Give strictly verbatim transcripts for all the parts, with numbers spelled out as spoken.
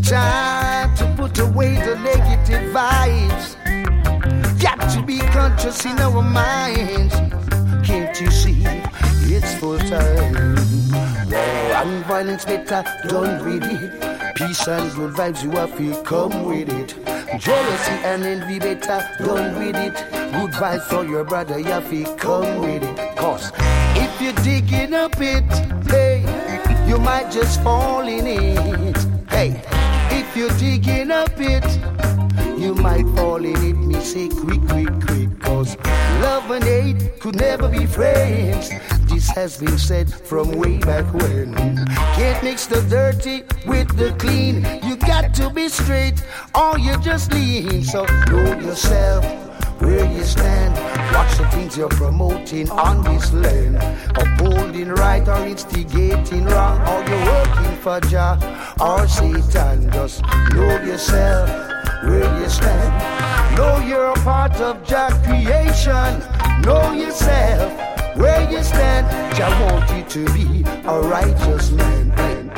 Time to put away the negative vibes. Got to be conscious in our minds. Can't you see it's full time? War and violence better done with it. Peace and good vibes you have to come with it. Jealousy and envy better done with it. Good vibes for your brother you have to come with it. Cause if you're digging a pit, hey, you might just fall in it. Hey, if you're digging a pit, you might fall in it. Me say quick, quick, quick. Cause love and hate could never be friends. This has been said from way back when. Can't mix the dirty with the clean. You got to be straight or you just lean. So know yourself, where you stand. Watch the things you're promoting on this land. Upholding right or instigating wrong. Or you're working for Jah or Satan. Just know yourself, where you stand. Know you're a part of Jah creation. Know yourself, where you stand. Jah want you to be a righteous man.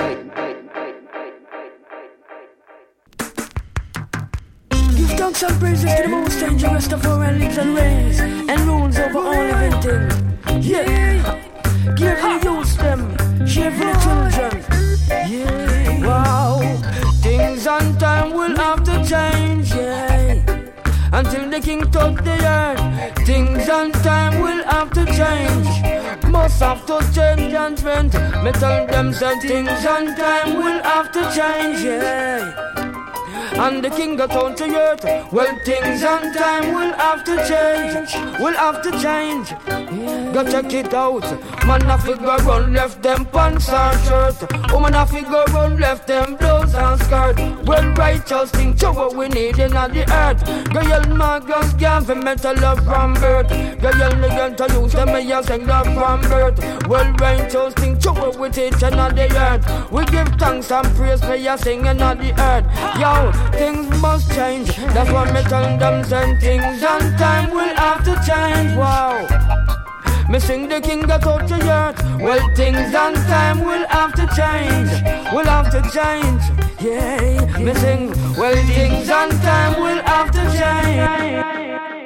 Give thanks and praises to the most dangerous of our relics and ways, and rules over all living things. Yeah, give the youth them, share for the children. Yeah, wow. Things on time will have to change, yeah. Until the king touch the earth, things on time will have to change. Must have to change and trend. Me tell them that things on time will have to change, yeah. And the king got on to earth. Well, things on time will have to change. Will have to change. Yeah. Go check it out. Man a figure run left them pants and shirt. Woman a figure run left them blouse and skirt. Well, righteous thing to what we need in the earth. Girl, my girls can't be mental love from birth. Girl, the girl to use them me a sing love from birth. Well, righteous thing to what we teach in the earth. We give thanks and praise me a sing in the earth. Yo, things must change. That's why me tell them send things on time will have to change. Wow. Me sing the king that out to earth. Well, things on time will have to change. Will have to change. Yeah. Me sing. Well, things on time will have to change.